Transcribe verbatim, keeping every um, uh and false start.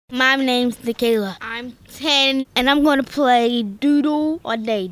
My name's Nikayla. I'm ten, and I'm going to play Doodle or Day.